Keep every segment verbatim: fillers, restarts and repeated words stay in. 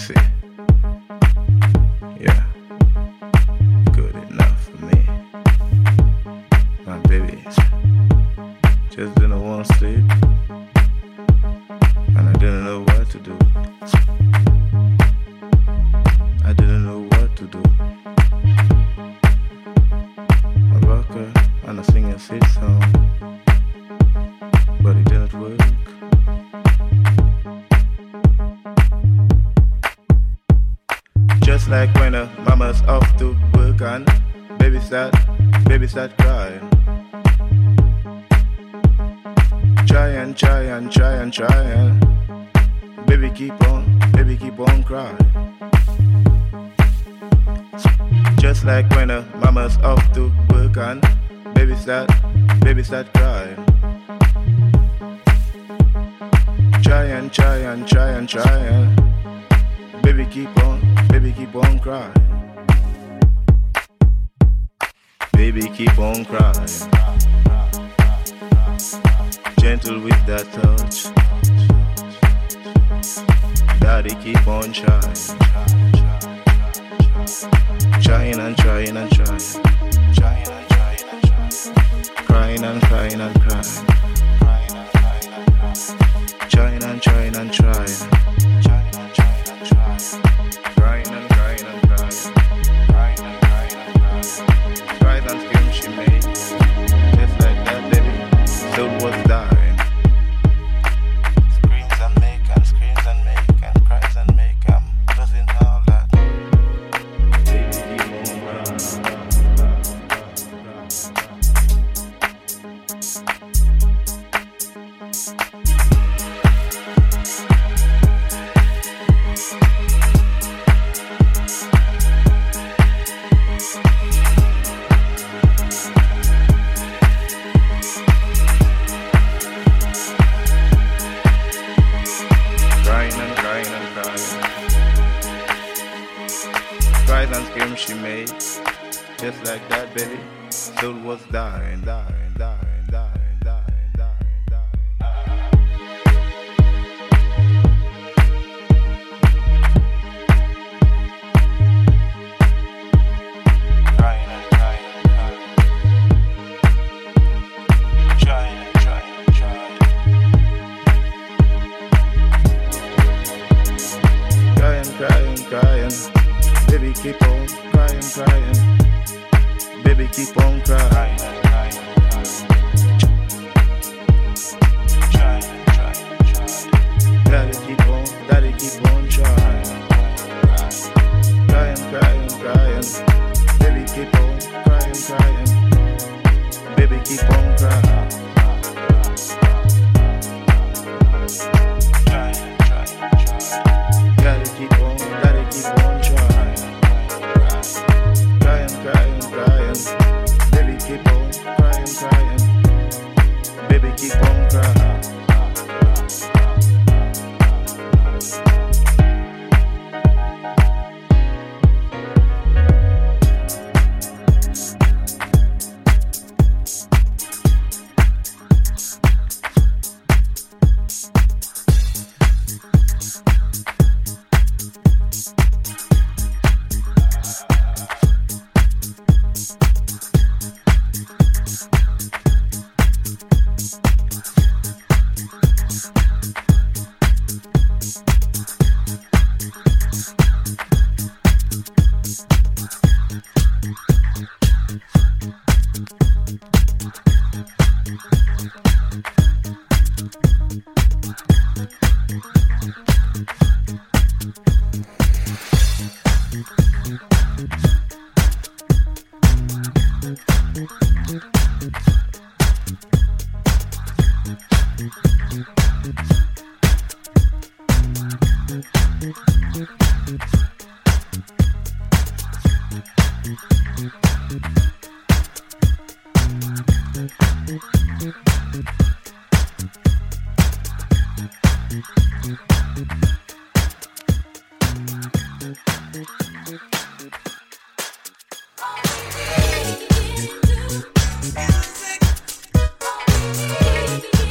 sexy. Yeah, good enough for me. My baby just didn't want to sleep, and I didn't know what to do. I didn't know what to do. I rock her and I sing a sweet song, but it didn't work. Just like when a mama's off to work and baby start, baby start crying. Try and try and try and try and baby keep on, baby keep on crying. Just like when a mama's off to work and baby start, baby start crying. Try and try and try and try and baby keep on, baby keep on crying. Baby keep on crying. Gentle with that touch. Daddy keep on trying. Trying and trying and trying. Trying and trying and trying. Crying and crying and crying. Crying and crying and crying. Trying and trying and trying. Trying and trying and trying. Crying and crying and crying. Crying and crying and crying. Cries and screams she made. Just like that baby, soul was dying. Screams and make and screams and make and cries and make and doesn't all that. Baby keep on crying. She made, just like that, baby. Soul was dying, dying, dying, dying, dying, dying, dying. Crying and crying and crying. Trying and trying and trying. Crying, crying, crying. Baby keep on crying, crying. Baby keep on crying. Trying, trying, trying. Daddy keep on, daddy keep on trying. Crying, crying, crying. Baby keep on crying, crying. Baby keep on crying. Trying, trying, trying. Daddy keep on, daddy keep on trying. Crying, crying, crying. Baby keep on crying, crying. Baby keep on crying.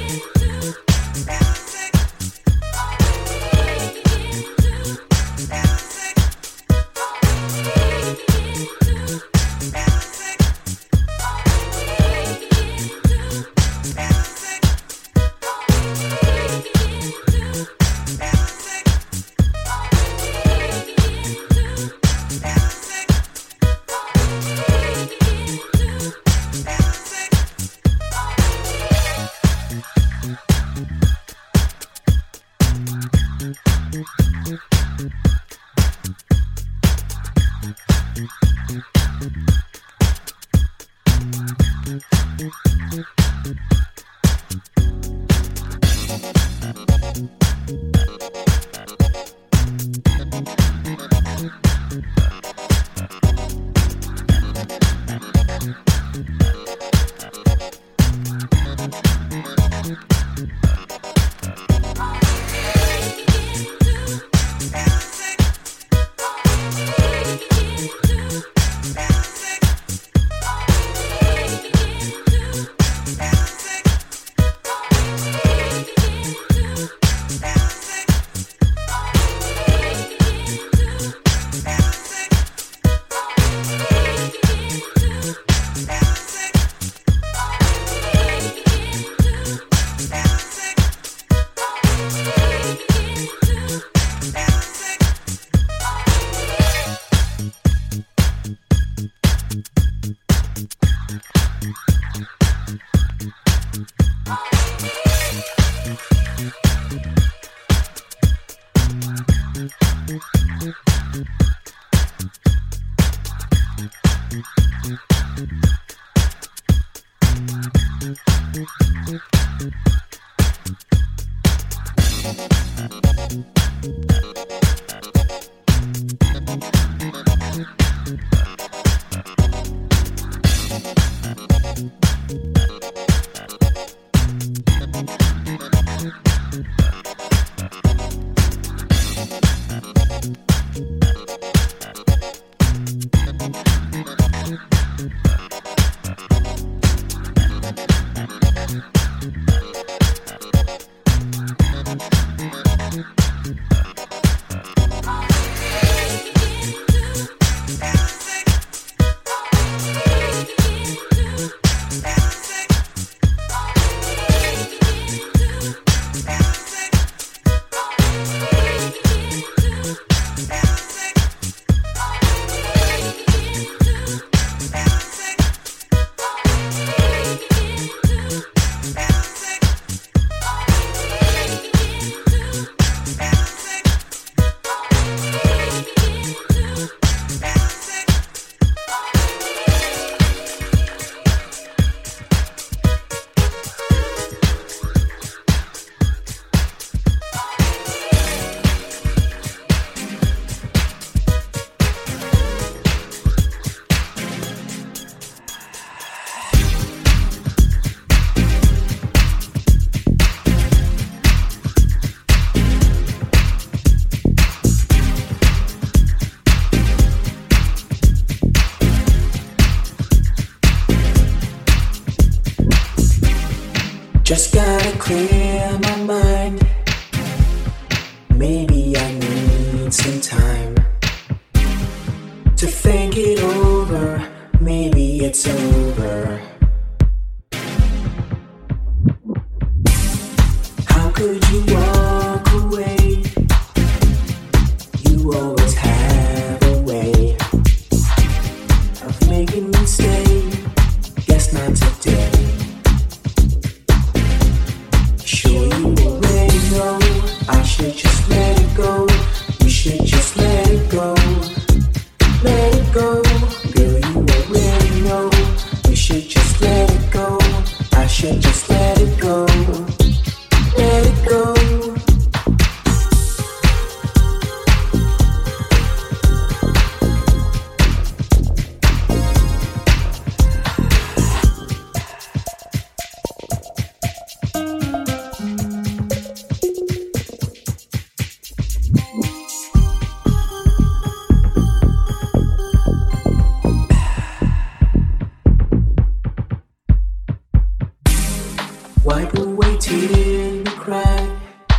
Music. Just gotta clear my mind. Maybe I need some time to think it over. Maybe it's over. How could you walk away? You always have a way of making me stay. Guess not today. Sure you already know I should just let it go. You should just let it go. Let it go. Girl, you already know you should just let it go. I should just let it go. Let it go. Wipe away tears and cry.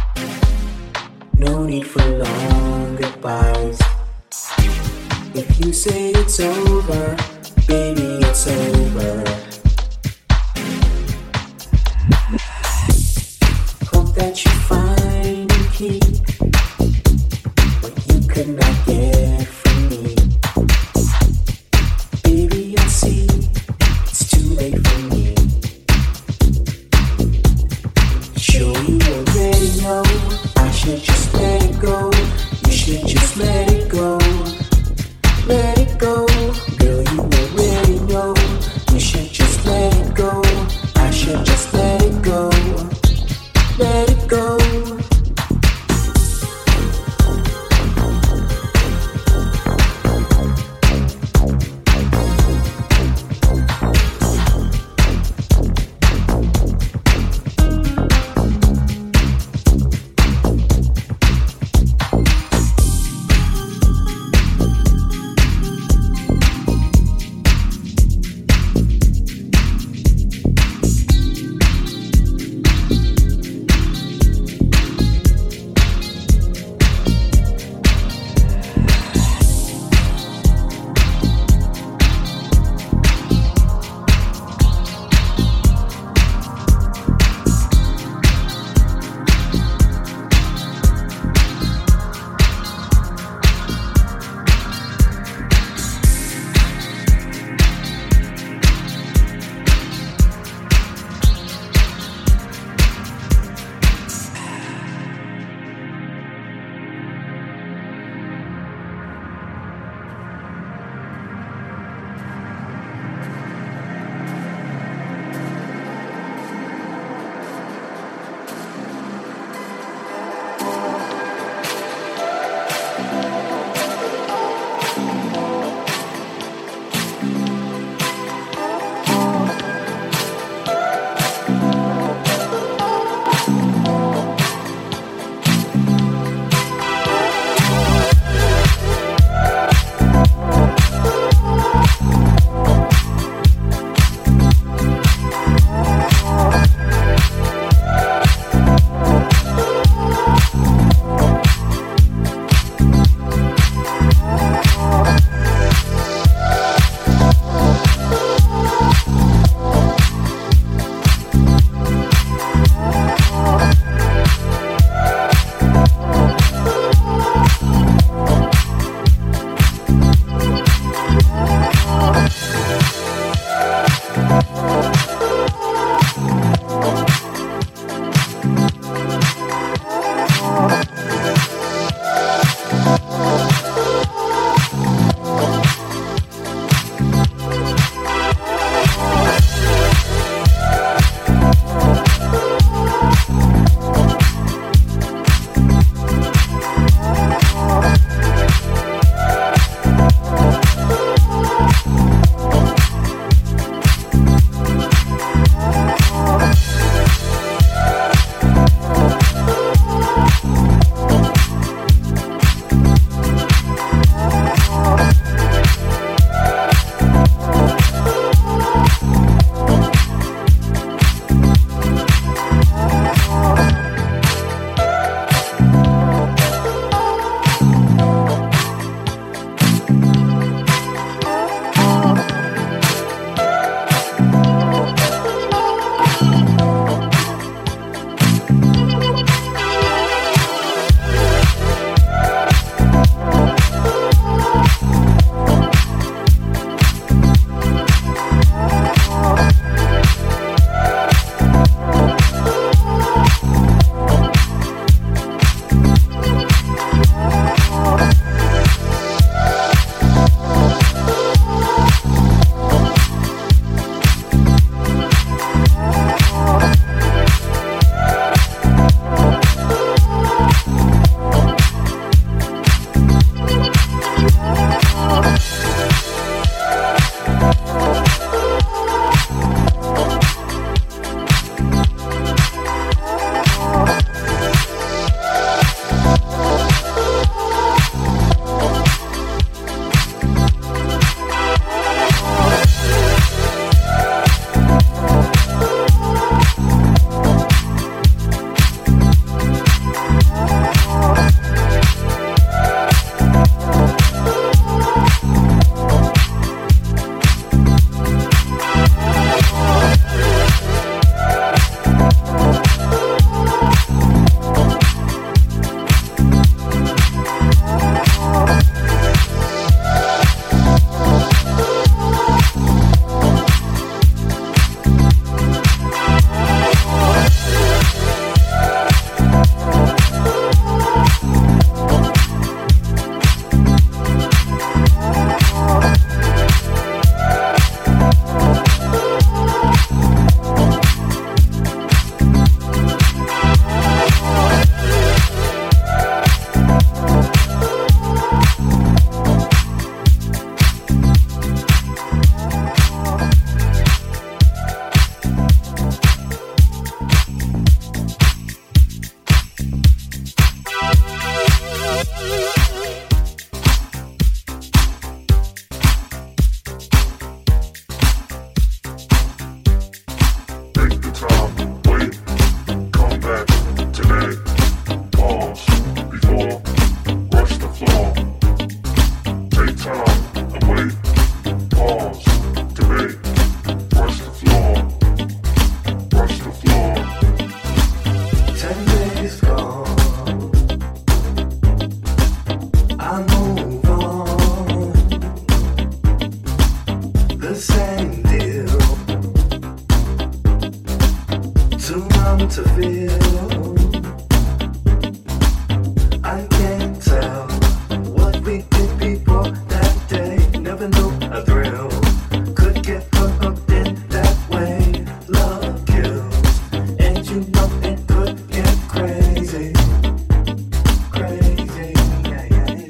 No need for long goodbyes. If you say it's over, baby, it's over. Hope that you find and keep what you could not get from me. Baby, I see it's too late for me. Sure you already know I should just let it go. You should just let it go. Let it go. Girl, you already know you should just let it go. I should too numb to feel. I can't tell what we did before that day. Never knew a thrill could get hooked in that way. Love kills, and you know it could get crazy, crazy. Yeah, yeah.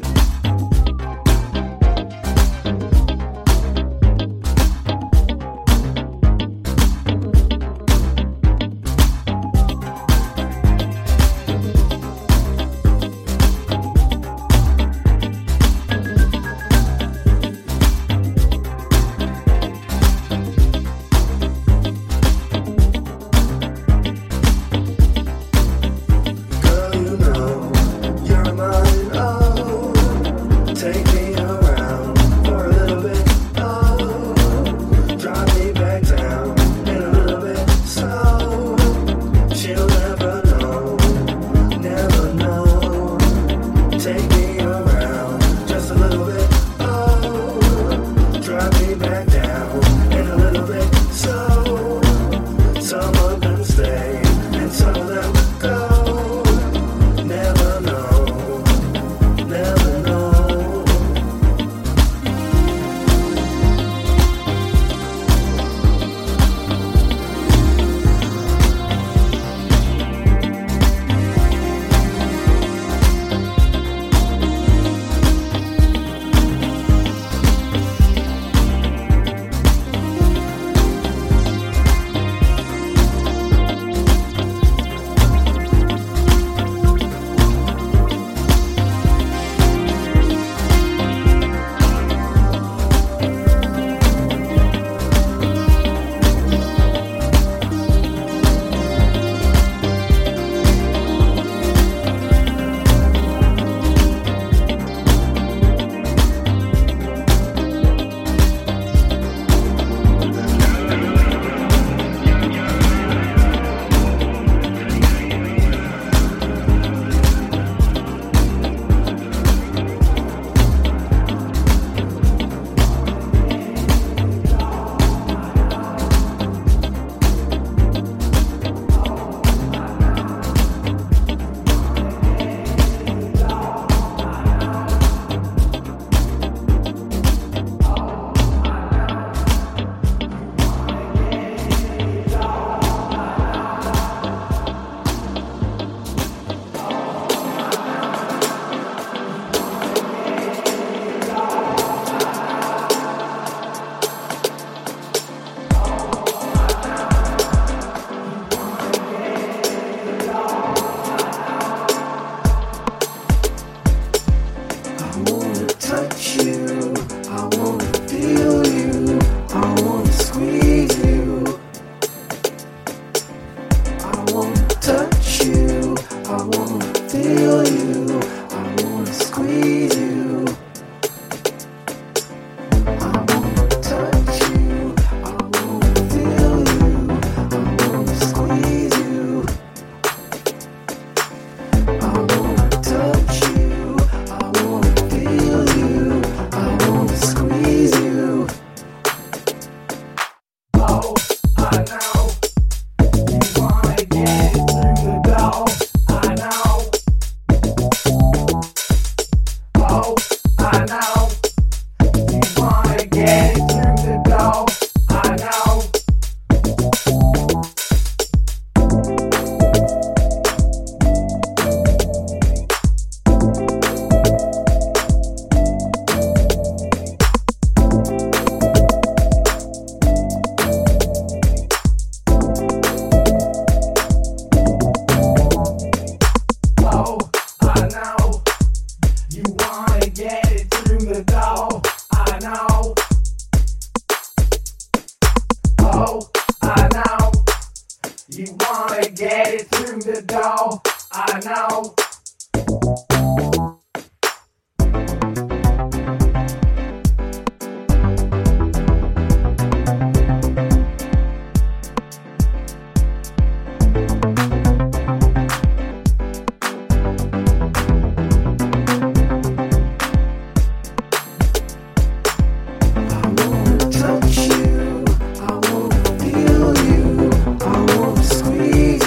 Touch you, I wanna feel you, I wanna squeeze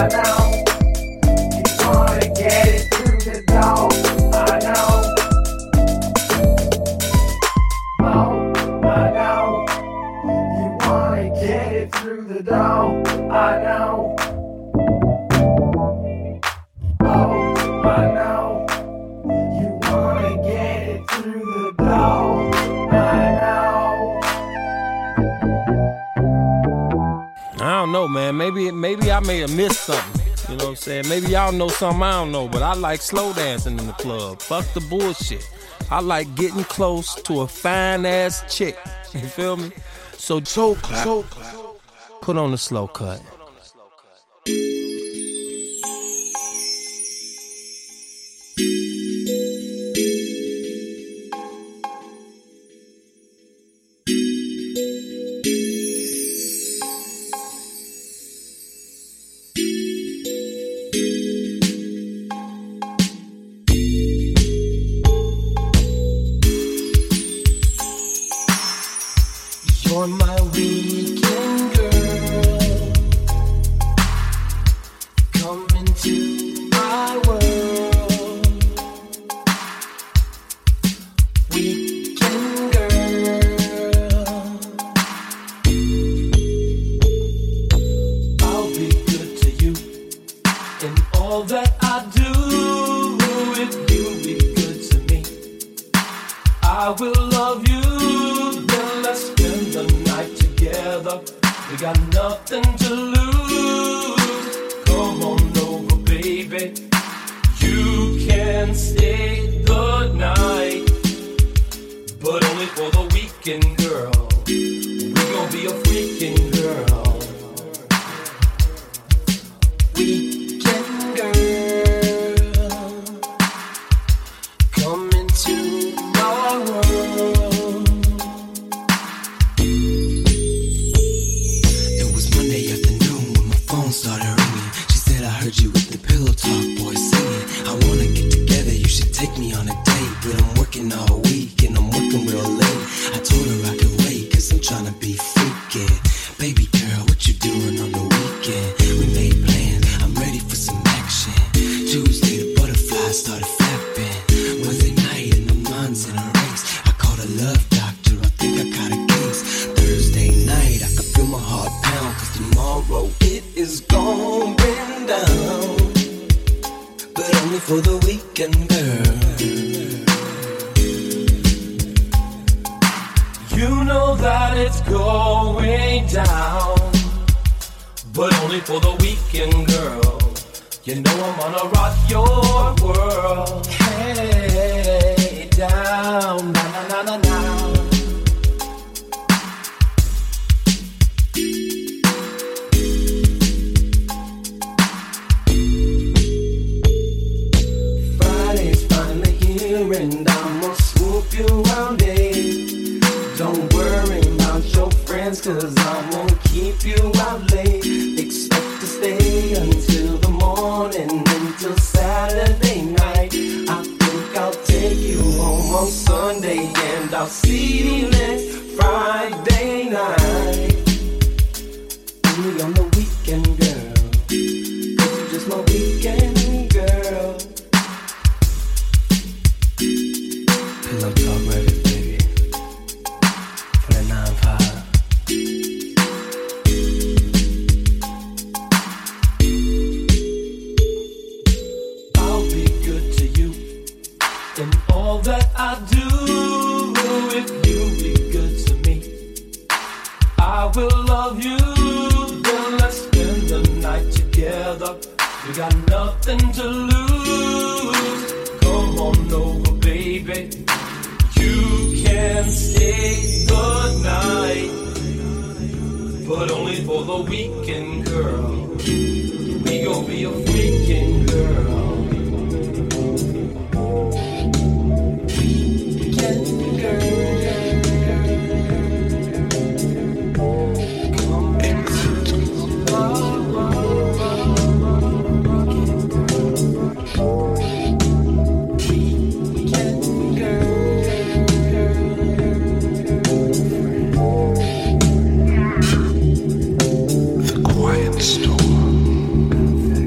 Missed something, you know what I'm saying? Maybe y'all know something I don't know, but I like slow dancing in the club. Fuck the bullshit. I like getting close to a fine ass chick. You feel me? So, so, so put on the slow cut. You're my weekend girl. Come into my world. Weekend girl. I'll be good to you in all that I do. If you be good to me, I will love you. We got nothing to lose. Come on over, baby. You can stay the night, but only for the weekend, girl. We gon' be a freaking girl. Weekend girl, come into my world. Started ringing. She said, I heard you with the pillow talk boy singing. I wanna get together, you should take me on a date. But I'm working all week and I'm working real late. I told her I could wait, cause I'm tryna be freaking. Baby girl, what you doing on the weekend? We made plans, I'm ready for some action. Tuesday the butterflies started flapping. Wednesday night and my mind's in a race. I called a love doctor, I think I got a case. Thursday night, I could feel my heart pound, cause tomorrow it is going down, but only for the weekend, girl. You know that it's going down, but only for the weekend, girl. You know I'm gonna rock your world. Hey, down, na na na na na. And I'ma swoop you all day. Don't worry about your friends, cause I won't keep you out late. Expect to stay until the morning, until Saturday night. I think I'll take you home on Sunday, and I'll see you next Friday night. Only on the weekend, girl, cause you're just my weekend girl. Pillow talk ready, baby, for the nine five. I'll be good to you in all that I do. If you be good to me, I will love you. Then let's spend the night together. We got nothing to lose. Come on over, baby. You can stay the night, but only for the weekend, girl. We gon' be a freaking girl. Weekend girl. Come into my world. Weekend girl. The Quiet Storm.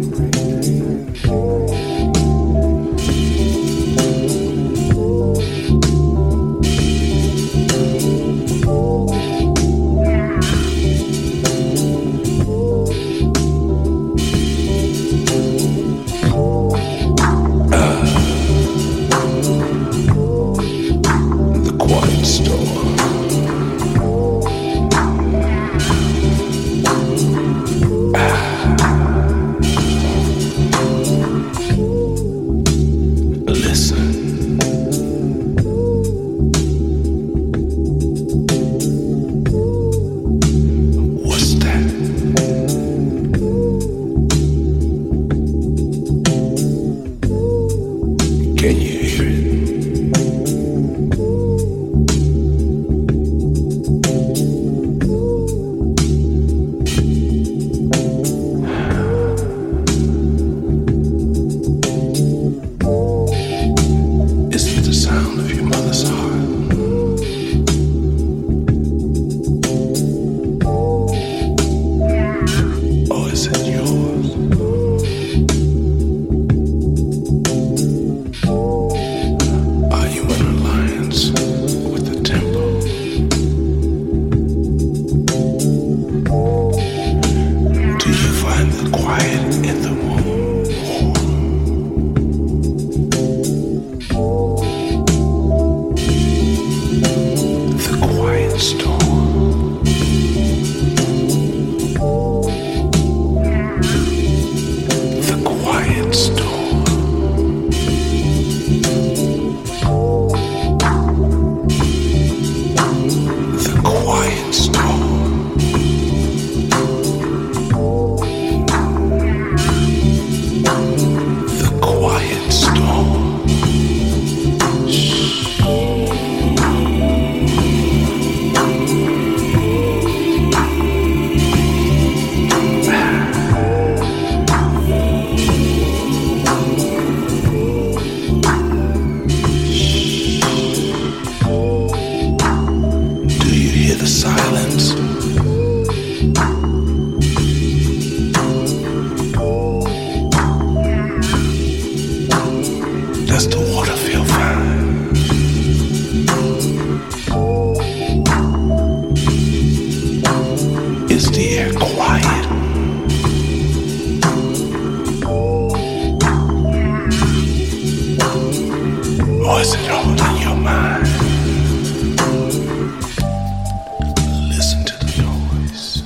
Does it haunting your mind? Listen to the noise.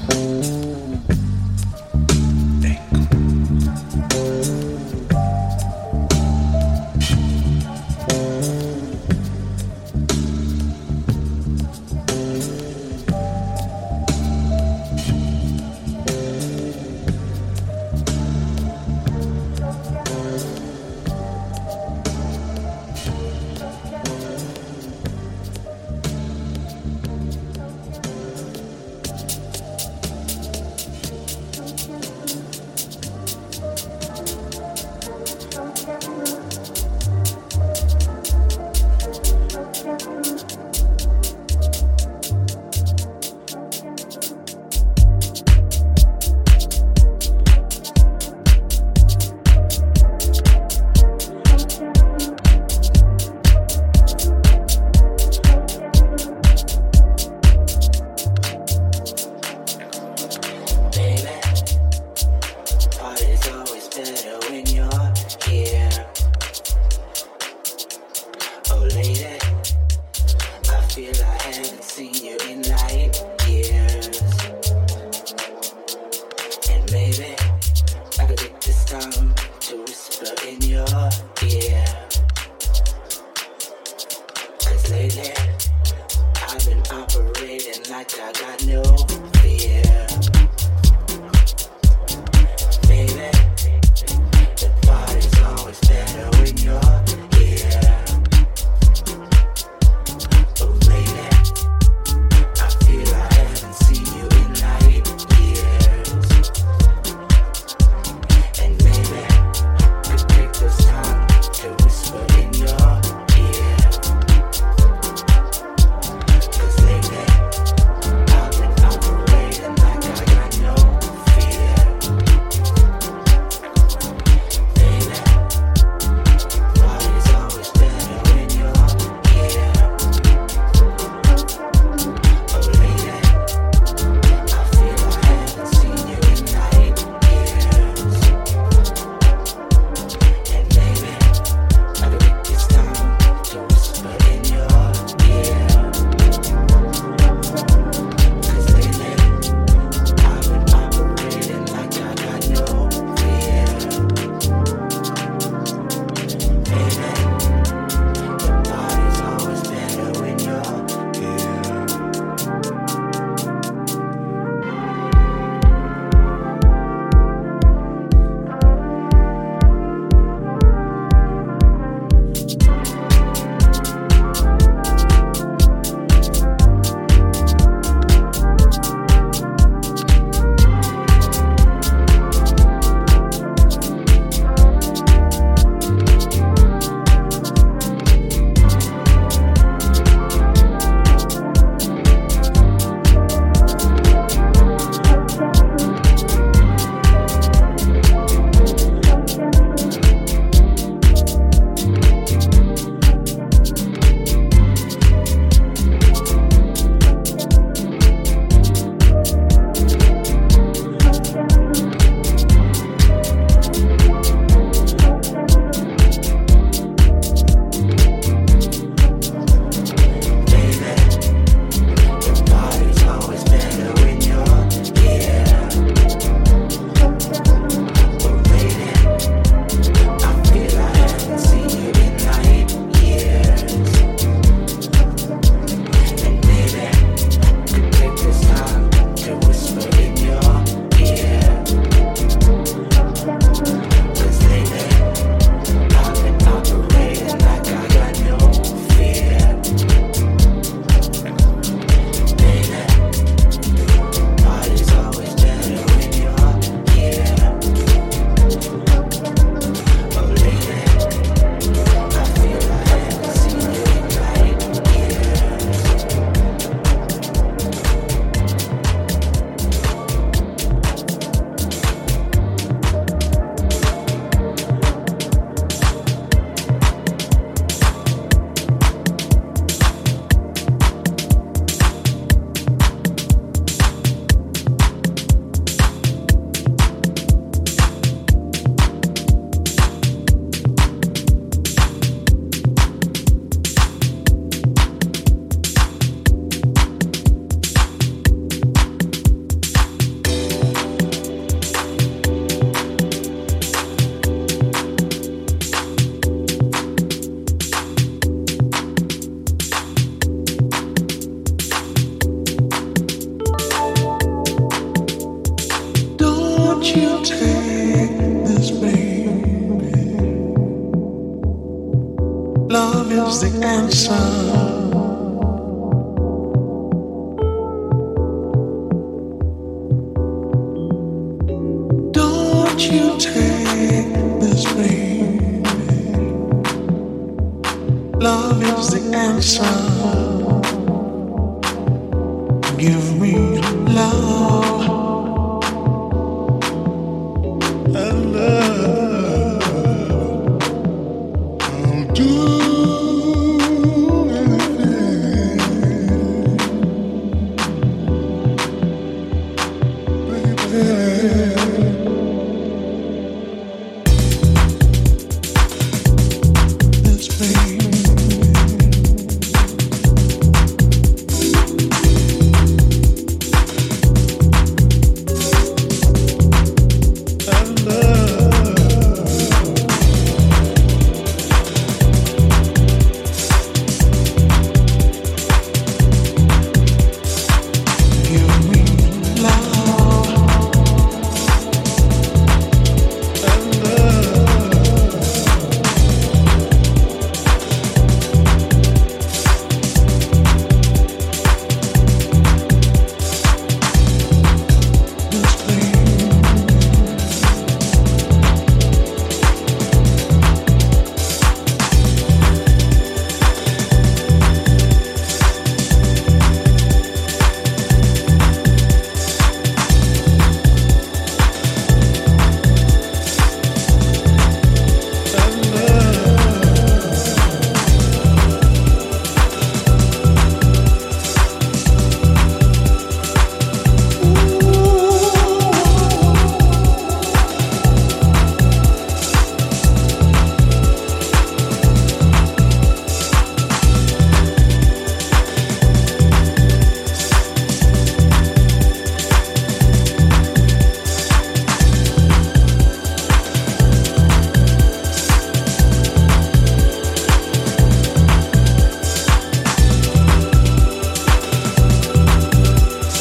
sun.